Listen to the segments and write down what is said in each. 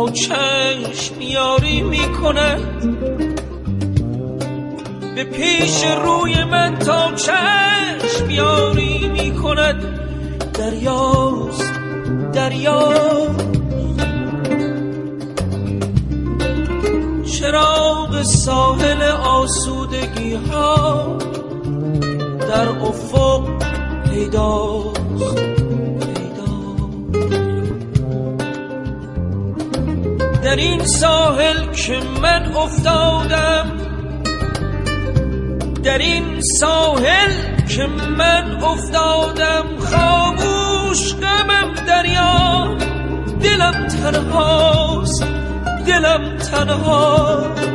چشم یاری میکند، به پیش روی من تا چشم یاری میکند. دریاست دریا، چراغ ساحل آسودگی ها در افق پیداست. در این ساحل که من افتادم، در این ساحل که من افتادم، خاموش غمم دریا، دلم تنهاست، دلم تنها،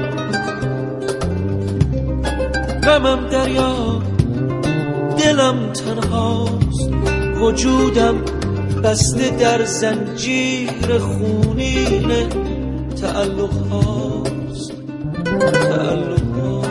غمم دریا، دلم تنهاست. وجودم بسته در زنجیر خونین تعلق هاست، تعلق هاست.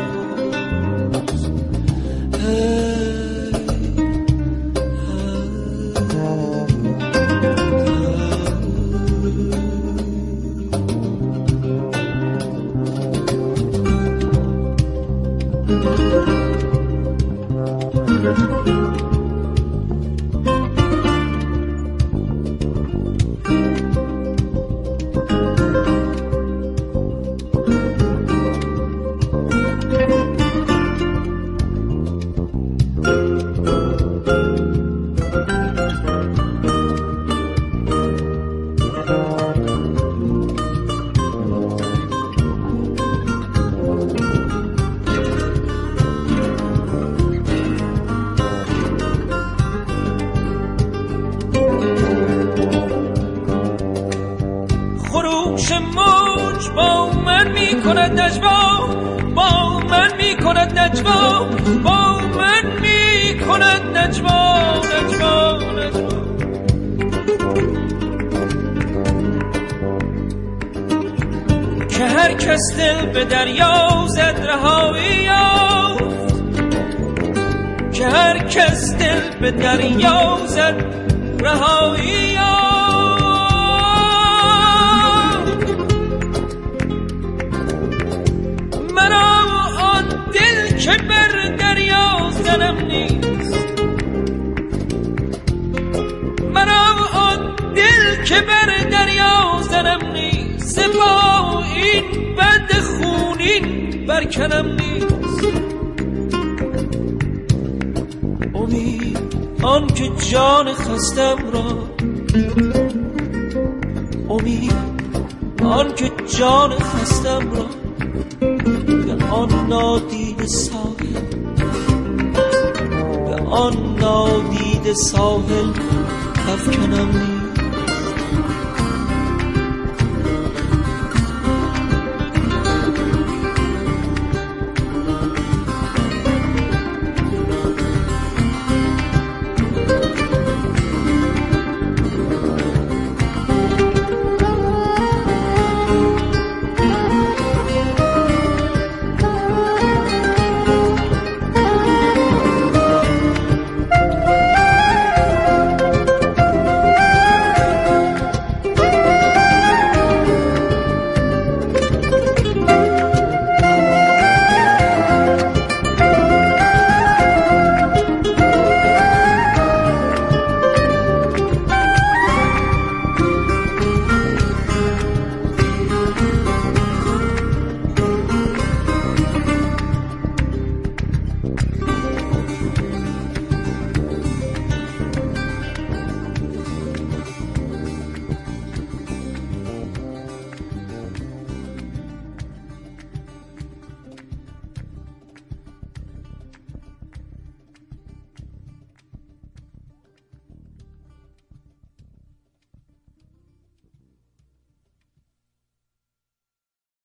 خروش موج با من می کند نجوا، با من می کند نجوا، با من می کند نجوا، نجوا، نجوا. که هر کس دل به دریا زد رهایی یافت، که هر کس دل به دریا زد رهایی یافت. که بر دریا زنم نیست، مرا آن دل که بر دریا زنم نیست، با این بند خونین برکنم نیست. امید آن که جان خستم را، امید آن که جان خستم را به آن نادیده ساحل، به آن نادیده ساحل افکنم نیست.